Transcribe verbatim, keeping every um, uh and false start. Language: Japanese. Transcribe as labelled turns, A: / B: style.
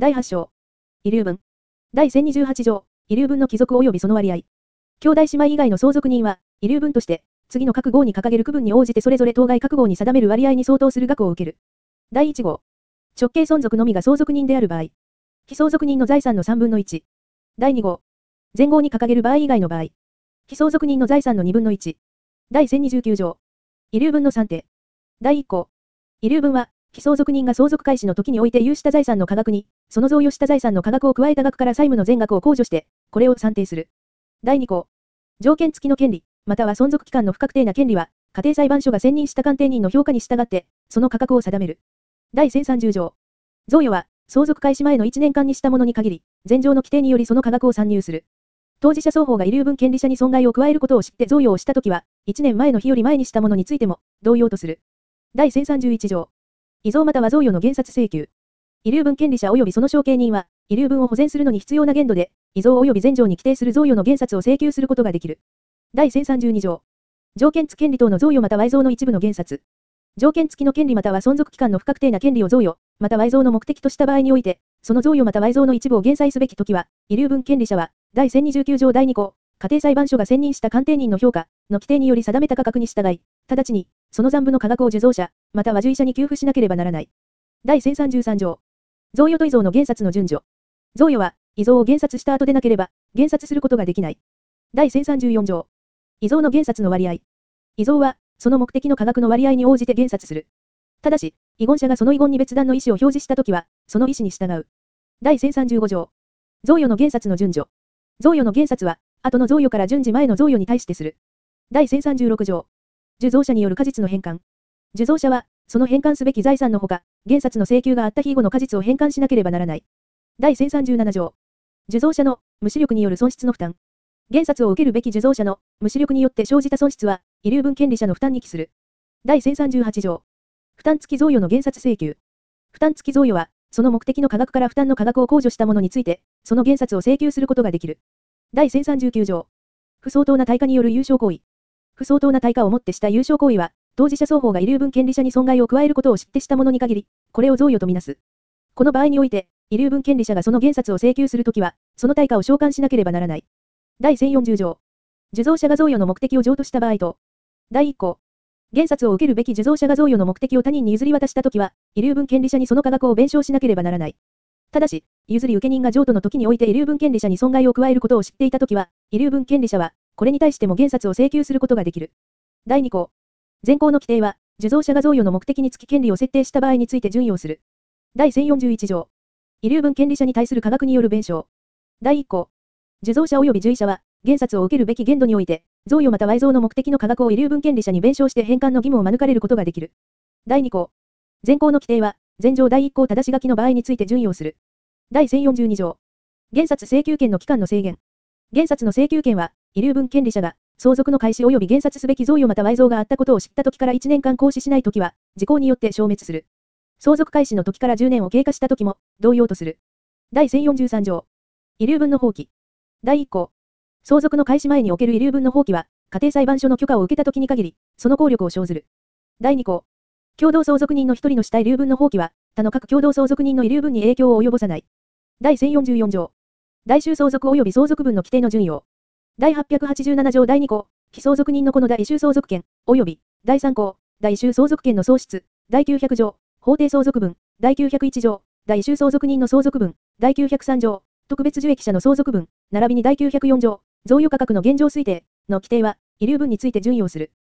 A: だいはち章。遺留分。だいせんにじゅうはち条。遺留分の帰属及びその割合。兄弟姉妹以外の相続人は、遺留分として、次の各号に掲げる区分に応じてそれぞれ当該各号に定める割合に相当する額を受ける。だいいち号。直系存続のみが相続人である場合。被相続人の財産のさんぶんのいち。だいに号。前号に掲げる場合以外の場合。被相続人の財産のにぶんのいち。だいせんにじゅうきゅう条。遺留分の算定。だいいっ項。遺留分は、被相続人が相続開始の時において有した財産の価額に、その贈与した財産の価額を加えた額から債務の全額を控除して、これを算定する。だいに項。条件付きの権利、または存続期間の不確定な権利は、家庭裁判所が選任した鑑定人の評価に従って、その価格を定める。だいせんさんじゅう条。贈与は、相続開始前のいちねんかんにしたものに限り、前条の規定によりその価格を算入する。当事者双方が遺留分権利者に損害を加えることを知って贈与をしたときは、いちねんまえの日より前にしたものについても、同様とする。だいせんさんじゅういち条。遺贈または贈与の減殺請求。遺留分権利者及びその承継人は、遺留分を保全するのに必要な限度で、遺贈及び前条に規定する贈与の減殺を請求することができる。だいせんさんじゅうに条。条件付権利等の贈与または遺贈の一部の減殺。条件付きの権利または存続期間の不確定な権利を贈与、または遺贈の目的とした場合において、その贈与または遺贈の一部を減災すべきときは、遺留分権利者は、だいせんにじゅうきゅう条だいに項、家庭裁判所が選任した鑑定人の評価の規定により定めた価格に従い、直ちに、その残部の価額を受贈者、または受益者に給付しなければならない。だいせんさんじゅうさん条。贈与と遺贈の減殺の順序。贈与は、遺贈を減殺した後でなければ、減殺することができない。だいせんさんじゅうよん条。遺贈の減殺の割合。遺贈は、その目的の価格の割合に応じて減殺する。ただし、遺言者がその遺言に別段の意思を表示したときは、その意思に従う。だいせんさんじゅうご条。贈与の減殺の順序。贈与の減殺は、後の贈与から順次前の贈与に対してする。だいせんさんじゅうろく条。受贈者による果実の返還。受贈者は、その返還すべき財産のほか、減殺の請求があった日後の果実を返還しなければならない。だいせんさんじゅうなな条。受贈者の無視力による損失の負担。減殺を受けるべき受贈者の無視力によって生じた損失は、遺留分権利者の負担に帰する。だいせんさんじゅうはち条。負担付き贈与の減殺請求。負担付き贈与は、その目的の価格から負担の価格を控除したものについて、その減殺を請求することができる。だいせんさんじゅうきゅう条。不相当な対価による有償行為。不相当な対価をもってした有償行為は、当事者双方が遺留分権利者に損害を加えることを知ってしたものに限り、これを贈与とみなす。この場合において、遺留分権利者がその減殺を請求するときは、その対価を償還しなければならない。だいせんよんじゅう条。受贈者が贈与の目的を譲渡した場合と、だいいっ項。減殺を受けるべき受贈者が贈与の目的を他人に譲り渡したときは、遺留分権利者にその価額を弁償しなければならない。ただし、譲り受け人が譲渡の時において遺留分権利者に損害を加えることを知っていたときは、遺留分権利者は、これに対しても減殺を請求することができる。だいに項。前項の規定は、受贈者が贈与の目的につき権利を設定した場合について準用する。だいせんよんじゅういち条。遺留分権利者に対する価額による弁償。だいいっ項。受贈者及び受益者は、減殺を受けるべき限度において、贈与または遺贈の目的の価格を遺留分権利者に弁償して返還の義務を免れることができる。だいに項。前項の規定は、前条だいいっ項正し書きの場合について準用する。だいせんよんじゅうに条。減殺請求権の期間の制限。減殺の請求権は、遺留分権利者が、相続の開始及び減殺すべき贈与または遺贈があったことを知った時からいちねんかん行使しないときは、時効によって消滅する。相続開始の時からじゅうねんを経過したときも、同様とする。だいせんよんじゅうさん条。遺留分の放棄。だいいっ項。相続の開始前における遺留分の放棄は、家庭裁判所の許可を受けたときに限り、その効力を生ずる。だいに項。共同相続人の一人のした遺留分の放棄は、他の各共同相続人の遺留分に影響を及ぼさない。だいせんよんじゅうよん条。代収相続及び相続分の規定の順用。だいはっぴゃくはちじゅうなな条だいに項。被相続人のこの代収相続権、及び、だいさん項。代収相続権の喪失。だいきゅうひゃく条。法定相続分。だいきゅうひゃくいち条。代収相続人の相続分。だいきゅうひゃくさん条。特別受益者の相続分。並びにだいきゅうひゃくよん条。贈与価格の現状推定の規定は、遺留分について準用する。